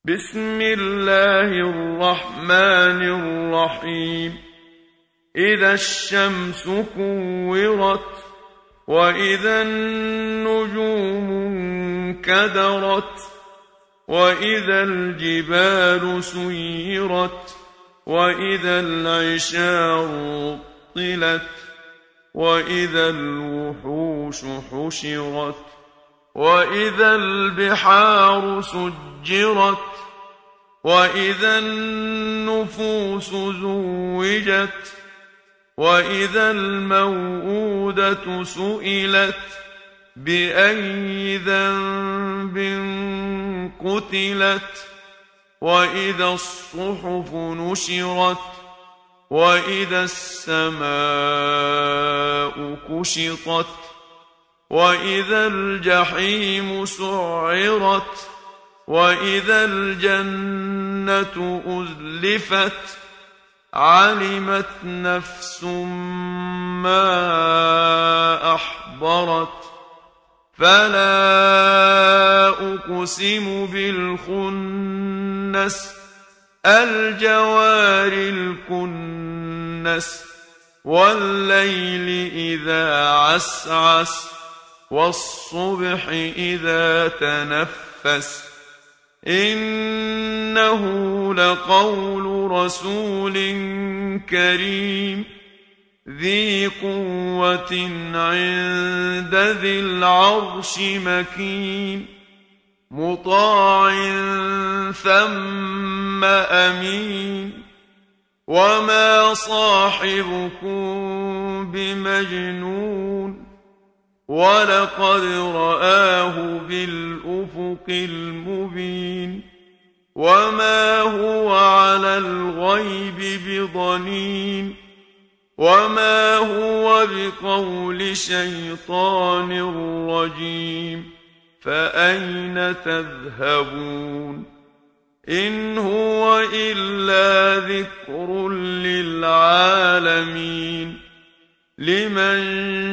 بسم الله الرحمن الرحيم. إذا الشمس كورت وإذا النجوم انكدرت وإذا الجبال سيرت وإذا العشار عطلت وإذا الوحوش حشرت وإذا البحار سجرت وإذا النفوس زوجت وإذا الموءودة سئلت بأي ذنب قتلت وإذا الصحف نشرت وإذا السماء كشطت وإذا الجحيم سعرت وإذا الجنة أزلفت علمت نفس ما أحضرت فلا أقسم بالخنس الجوار الكنس والليل إذا عسعس والصبح إذا تنفس إنه لقول رسول كريم ذي قوة عند ذي العرش مكين مطاع ثم أمين وما صاحبكم بمجنون ولقد رآه بالأفق المبين وما هو على الغيب بضنين وما هو بقول شيطان رجيم فأين تذهبون إن هو إلا ذكر للعالمين لمن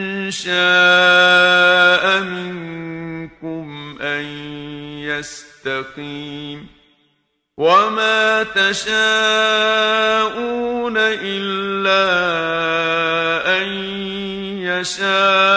شاء منكم أن يستقيم وما تشاءون إلا أن يشاء